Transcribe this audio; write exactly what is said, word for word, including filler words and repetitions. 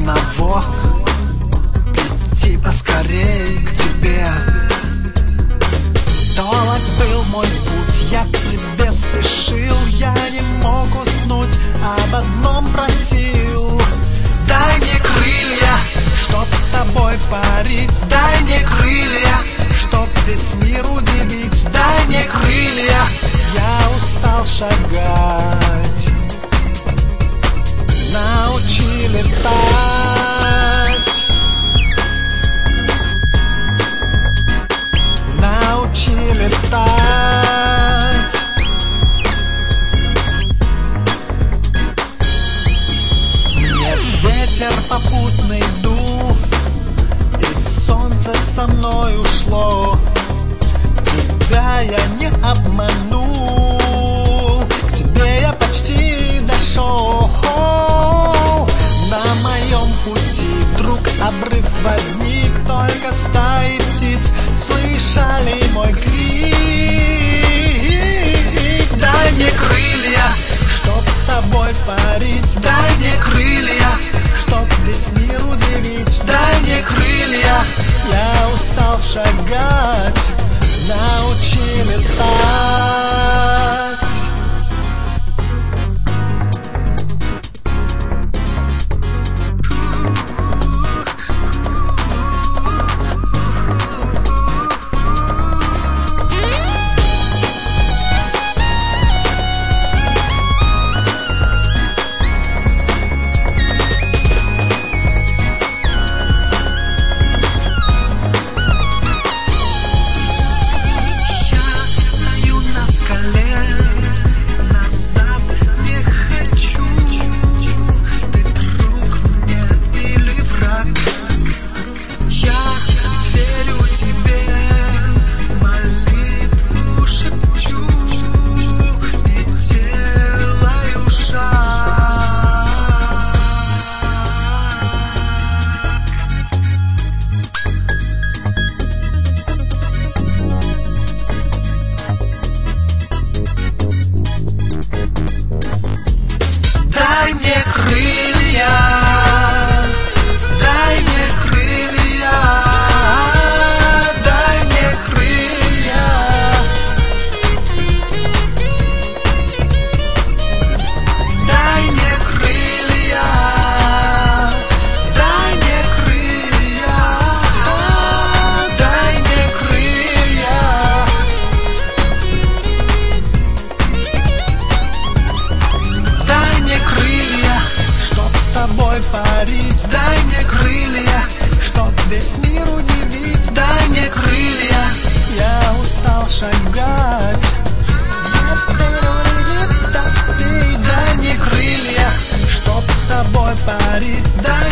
одного: прийти поскорей к тебе. Долг был мой путь, я к тебе спешил, я не мог уснуть, об одном просил: дай мне крылья, чтоб с тобой парить, дай мне крылья, чтоб весь мир удивить, дай мне крылья, я устал шагать, научи летать. Научи летать. Мне ветер попутный дул, и солнце со мной ушло. Тебя я не обманул, к тебе я почти дошел. На моем пути вдруг обрыв возник, только стаи птиц слышали мой крик. Дай мне крылья, чтоб с тобой парить, дай мне крылья, чтоб весь мир удивить, дай мне крылья, я устал шагать, научи летать. Дай мне крылья, дай мне крылья, дай мне крылья. Дай мне крылья, дай мне крылья, дай мне крылья. Дай мне крылья, чтоб с тобой парить, дай мне крылья, чтоб весь мир удивить, дай мне крылья, я устал шагать. Дай мне крылья, чтоб с тобой парить, дай